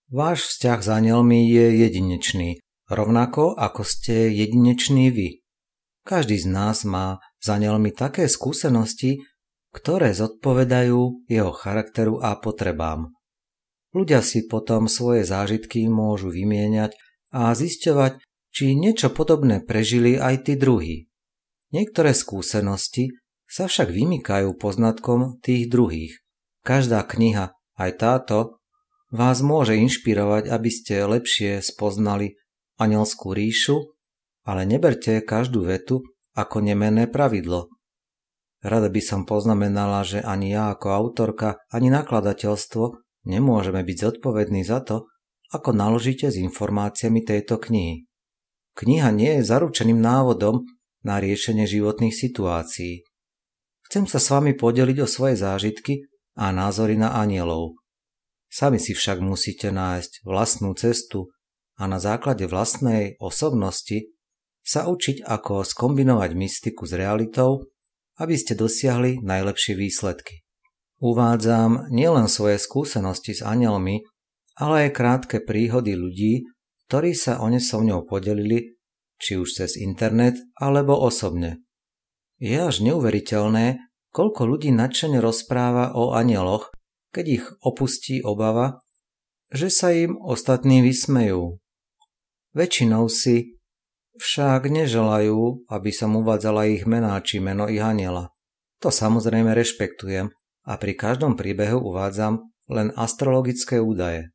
Váš vzťah s anjelmi je jedinečný, rovnako ako ste jedineční vy. Každý z nás má s anjelmi také skúsenosti, ktoré zodpovedajú jeho charakteru a potrebám. Ľudia si potom svoje zážitky môžu vymieňať a zisťovať, či niečo podobné prežili aj tí druhí. Niektoré skúsenosti sa však vymykajú poznatkom tých druhých. Každá kniha, aj táto, vás môže inšpirovať, aby ste lepšie spoznali anjelskú ríšu, ale neberte každú vetu ako nemenné pravidlo. Rada by som poznamenala, že ani ja ako autorka, ani nakladateľstvo nemôžeme byť zodpovední za to, ako naložíte s informáciami tejto knihy. Kniha nie je zaručeným návodom na riešenie životných situácií. Chcem sa s vami podeliť o svoje zážitky a názory na anjelov. Sami si však musíte nájsť vlastnú cestu a na základe vlastnej osobnosti sa učiť, ako skombinovať mystiku s realitou, aby ste dosiahli najlepšie výsledky. Uvádzam nielen svoje skúsenosti s anjelmi, ale aj krátke príhody ľudí, ktorí sa o ne so mňou podelili, či už cez internet alebo osobne. Je až neuveriteľné, koľko ľudí nadšene rozpráva o anjeloch, keď ich opustí obava, že sa im ostatní vysmejú. Väčšinou si však neželajú, aby som uvádzala ich mená či meno ich anjela. To samozrejme rešpektujem a pri každom príbehu uvádzam len astrologické údaje.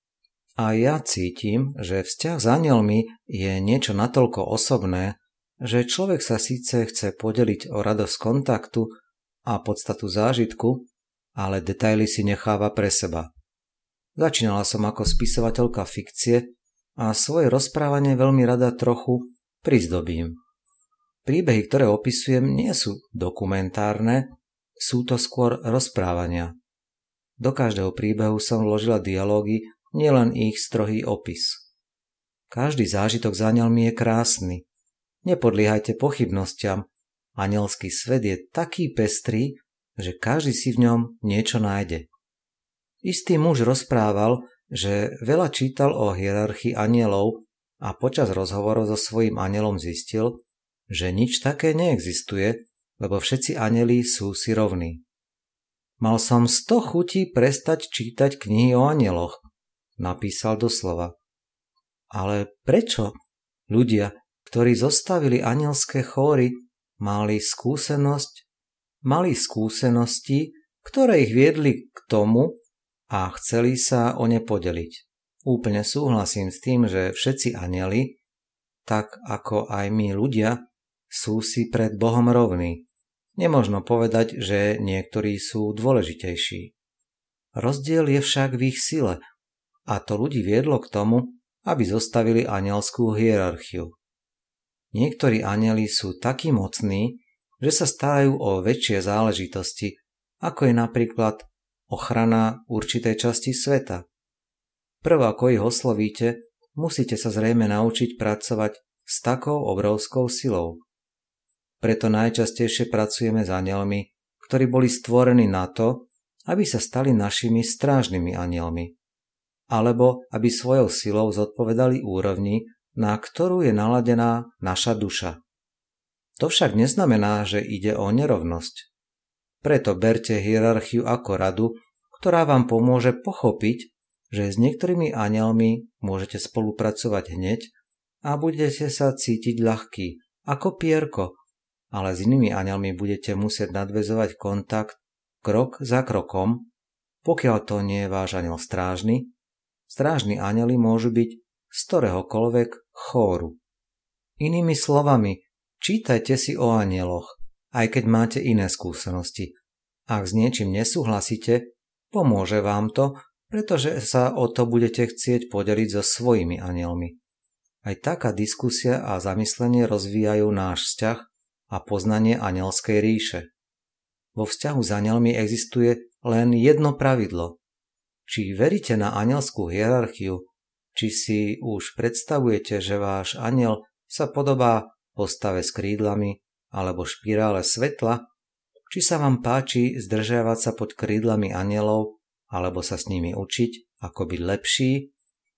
A ja cítim, že vzťah s anjelmi je niečo natoľko osobné, že človek sa síce chce podeliť o radosť kontaktu a podstatu zážitku, ale detaily si necháva pre seba. Začínala som ako spisovateľka fikcie a svoje rozprávanie veľmi rada trochu prizdobím. Príbehy, ktoré opisujem, nie sú dokumentárne, sú to skôr rozprávania. Do každého príbehu som vložila dialógy, nielen ich strohý opis. Každý zážitok s anjelmi je krásny. Nepodliehajte pochybnostiam. Anjelský svet je taký pestrý, že každý si v ňom niečo nájde. Istý muž rozprával, že veľa čítal o hierarchii anjelov a počas rozhovorov so svojím anjelom zistil, že nič také neexistuje, lebo všetci anjeli sú si rovní. Mal som 100 chutí prestať čítať knihy o anjeloch, napísal doslova. Ale prečo? Ľudia, ktorí zostavili anjelské chóry, mali skúsenosti, ktoré ich viedli k tomu a chceli sa o ne podeliť. Úplne súhlasím s tým, že všetci anjeli, tak ako aj my ľudia, sú si pred Bohom rovní. Nemožno povedať, že niektorí sú dôležitejší. Rozdiel je však v ich sile a to ľudí viedlo k tomu, aby zostavili anjelskú hierarchiu. Niektorí anjeli sú takí mocní, že sa starajú o väčšie záležitosti, ako je napríklad ochrana určitej časti sveta. Prv ako ich oslovíte, musíte sa zrejme naučiť pracovať s takou obrovskou silou. Preto najčastejšie pracujeme s anjelmi, ktorí boli stvorení na to, aby sa stali našimi strážnymi anjelmi, alebo aby svojou silou zodpovedali úrovni, na ktorú je naladená naša duša. To však neznamená, že ide o nerovnosť. Preto berte hierarchiu ako radu, ktorá vám pomôže pochopiť, že s niektorými anjelmi môžete spolupracovať hneď a budete sa cítiť ľahký, ako pierko, ale s inými anjelmi budete musieť nadväzovať kontakt krok za krokom, pokiaľ to nie je váš anjel strážny. Strážni anjeli môžu byť z ktoréhokoľvek chóru. Inými slovami, čítajte si o anjeloch, aj keď máte iné skúsenosti. Ak s niečím nesúhlasíte, pomôže vám to, pretože sa o to budete chcieť podeliť so svojimi anjelmi. Aj taká diskusia a zamyslenie rozvíjajú náš vzťah a poznanie anjelskej ríše. Vo vzťahu s anjelmi existuje len jedno pravidlo. Či veríte na anjelskú hierarchiu, či si už predstavujete, že váš anjel sa podobá postave s krídlami alebo špirále svetla, či sa vám páči zdržiavať sa pod krídlami anjelov alebo sa s nimi učiť, ako byť lepší,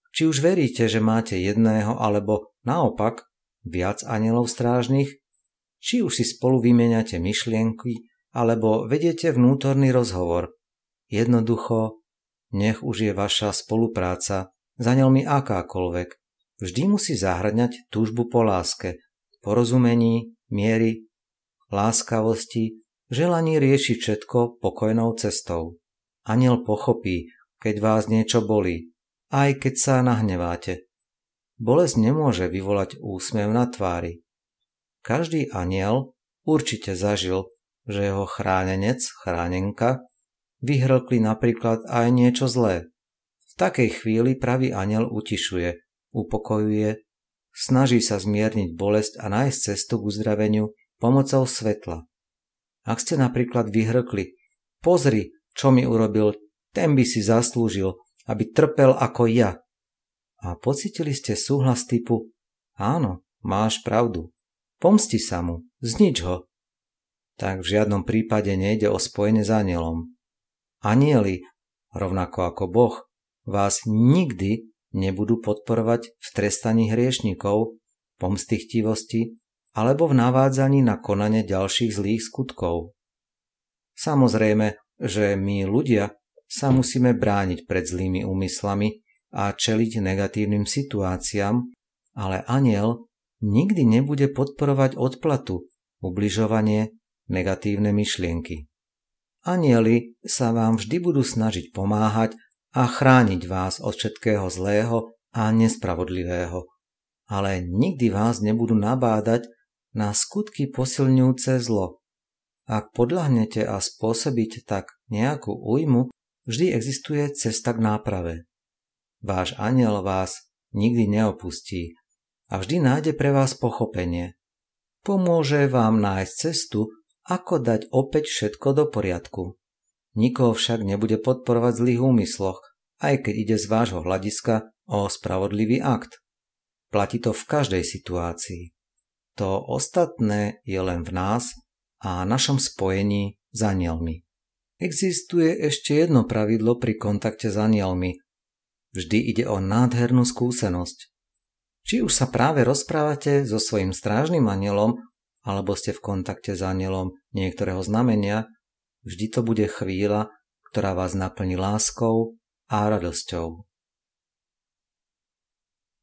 Či už veríte, že máte jedného alebo naopak viac anjelov strážnych, či už si spolu vymieňate myšlienky alebo vediete vnútorný rozhovor. Jednoducho, nech už je vaša spolupráca s anjelmi akákoľvek, vždy musí zahŕňať túžbu po láske, porozumení, miery, láskavosti, želaní riešiť všetko pokojnou cestou. Anjel pochopí, keď vás niečo bolí, aj keď sa nahneváte. Bolesť nemôže vyvolať úsmev na tvári. Každý anjel určite zažil, že jeho chránenec, chránenka, vyhrkli napríklad aj niečo zlé. V takej chvíli pravý anjel utišuje, upokojuje, snaží sa zmierniť bolesť a nájsť cestu k uzdraveniu pomocou svetla. Ak ste napríklad vyhrkli, pozri, čo mi urobil, ten by si zaslúžil, aby trpel ako ja. A pocítili ste súhlas typu, áno, máš pravdu, pomsti sa mu, znič ho. Tak v žiadnom prípade nejde o spojenie s anjelom. Anjeli, rovnako ako Boh, vás nikdy nebudú podporovať v trestaní hriešnikov, pomstichtivosti alebo v navádzaní na konanie ďalších zlých skutkov. Samozrejme, že my ľudia sa musíme brániť pred zlými úmyslami a čeliť negatívnym situáciám, ale anjel nikdy nebude podporovať odplatu, ubližovanie, negatívne myšlienky. Anjeli sa vám vždy budú snažiť pomáhať a chrániť vás od všetkého zlého a nespravodlivého, ale nikdy vás nebudú nabádať na skutky posilňujúce zlo. Ak podľahnete a spôsobíte tak nejakú újmu, vždy existuje cesta k náprave. Váš anjel vás nikdy neopustí a vždy nájde pre vás pochopenie. Pomôže vám nájsť cestu, ako dať opäť všetko do poriadku. Nikoho však nebude podporovať v zlých úmysloch, aj keď ide z vášho hľadiska o spravodlivý akt. Platí to v každej situácii. To ostatné je len v nás a našom spojení s anjelmi. Existuje ešte jedno pravidlo pri kontakte s anjelmi. Vždy ide o nádhernú skúsenosť. Či už sa práve rozprávate so svojím strážnym anjelom, alebo ste v kontakte s anjelom niektorého znamenia, vždy to bude chvíľa, ktorá vás naplní láskou a radosťou.